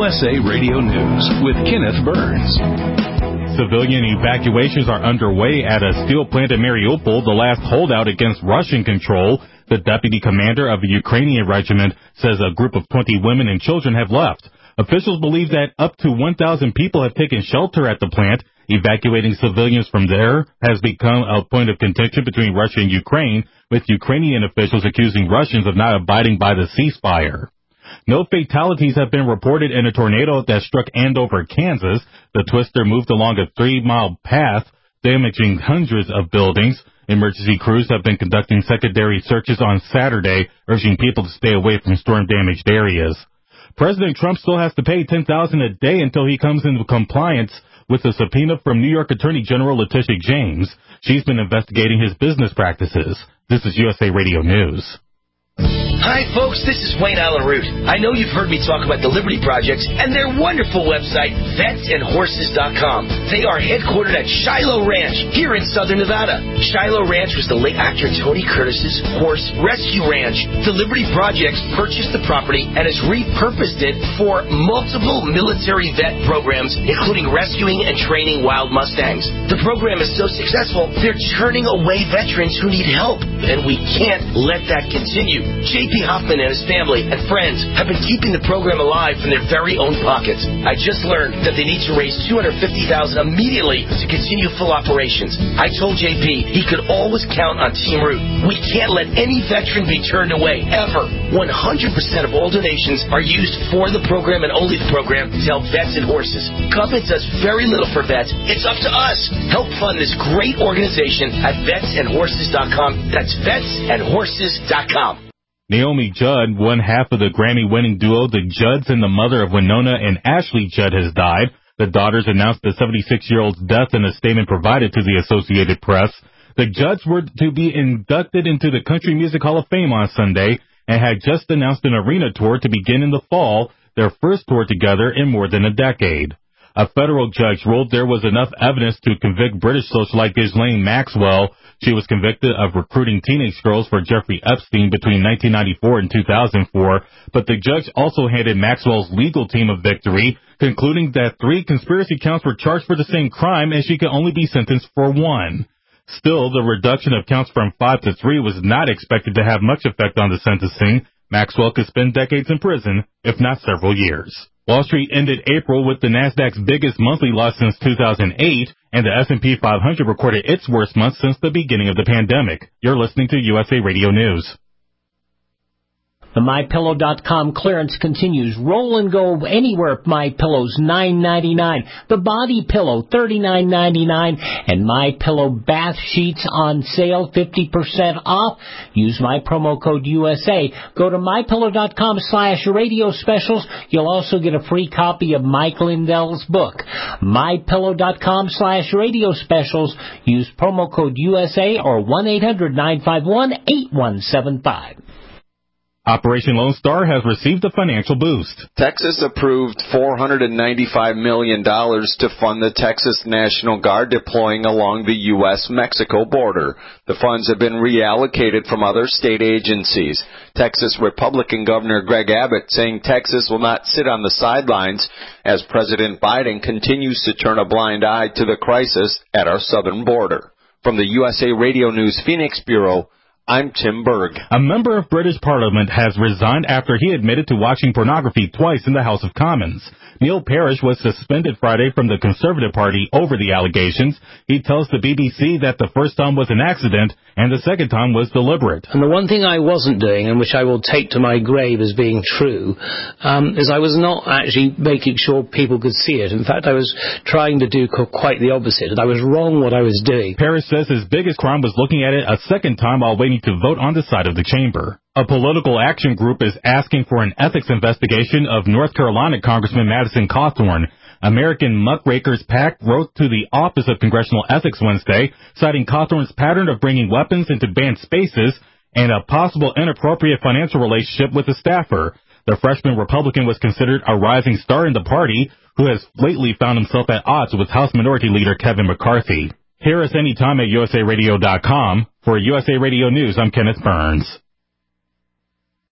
USA Radio News with Kenneth Burns. Civilian evacuations are underway at a steel plant in Mariupol, the last holdout against Russian control. The deputy commander of a Ukrainian regiment says a group of 20 women and children have left. Officials believe that up to 1,000 people have taken shelter at the plant. Evacuating civilians from there has become a point of contention between Russia and Ukraine, with Ukrainian officials accusing Russians of not abiding by the ceasefire. No fatalities have been reported in a tornado that struck Andover, Kansas. The twister moved along a 3-mile path, damaging hundreds of buildings. Emergency crews have been conducting secondary searches on Saturday, urging people to stay away from storm-damaged areas. President Trump still has to pay $10,000 a day until he comes into compliance with a subpoena from New York Attorney General Letitia James. She's been investigating his business practices. This is USA Radio News. Hi, folks. This is Wayne Allen Root. I know you've heard me talk about the Liberty Projects and their wonderful website, vetsandhorses.com. They are headquartered at Shiloh Ranch here in southern Nevada. Shiloh Ranch was the late actor Tony Curtis's horse rescue ranch. The Liberty Projects purchased the property and has repurposed it for multiple military vet programs, including rescuing and training wild Mustangs. The program is so successful, they're turning away veterans who need help, and we can't let that continue. J.P. Hoffman and his family and friends have been keeping the program alive from their very own pockets. I just learned that they need to raise $250,000 immediately to continue full operations. I told J.P. he could always count on Team Root. We can't let any veteran be turned away, ever. 100% of all donations are used for the program and only the program to help vets and horses. Government does very little for vets. It's up to us. Help fund this great organization at vetsandhorses.com. That's vetsandhorses.com. Naomi Judd, one half of the Grammy-winning duo The Judds and the mother of Winona and Ashley Judd, has died. The daughters announced the 76-year-old's death in a statement provided to the Associated Press. The Judds were to be inducted into the Country Music Hall of Fame on Sunday and had just announced an arena tour to begin in the fall, their first tour together in more than a decade. A federal judge ruled there was enough evidence to convict British socialite Ghislaine Maxwell. She was convicted of recruiting teenage girls for Jeffrey Epstein between 1994 and 2004, but the judge also handed Maxwell's legal team a victory, concluding that 3 conspiracy counts were charged for the same crime and she could only be sentenced for 1. Still, the reduction of counts from 5 to 3 was not expected to have much effect on the sentencing. Maxwell could spend decades in prison, if not several years. Wall Street ended April with the Nasdaq's biggest monthly loss since 2008, and the S&P 500 recorded its worst month since the beginning of the pandemic. You're listening to USA Radio News. The MyPillow.com clearance continues. Roll and go anywhere. MyPillow's $9.99. The Body Pillow $39.99, and MyPillow bath sheets on sale 50% off. Use my promo code USA. Go to MyPillow.com/radio specials. You'll also get a free copy of Mike Lindell's book. MyPillow.com/radio specials. Use promo code USA or 1-800-951-8175. Operation Lone Star has received a financial boost. Texas approved $495 million to fund the Texas National Guard deploying along the U.S.-Mexico border. The funds have been reallocated from other state agencies. Texas Republican Governor Greg Abbott saying Texas will not sit on the sidelines as President Biden continues to turn a blind eye to the crisis at our southern border. From the USA Radio News Phoenix Bureau, I'm Tim Berg. A member of British Parliament has resigned after he admitted to watching pornography twice in the House of Commons. Neil Parish was suspended Friday from the Conservative Party over the allegations. He tells the BBC that the first time was an accident and the second time was deliberate. And the one thing I wasn't doing, and which I will take to my grave as being true, is I was not actually making sure people could see it. In fact, I was trying to do quite the opposite, and I was wrong what I was doing. Parish says his biggest crime was looking at it a second time while waiting to vote on the side of the chamber. A political action group is asking for an ethics investigation of North Carolina Congressman Madison Cawthorn. American Muckrakers PAC wrote to the Office of Congressional Ethics Wednesday, citing Cawthorn's pattern of bringing weapons into banned spaces and a possible inappropriate financial relationship with a staffer. The freshman Republican was considered a rising star in the party, who has lately found himself at odds with House Minority Leader Kevin McCarthy. Hear us anytime at usaradio.com. For USA Radio News, I'm Kenneth Burns.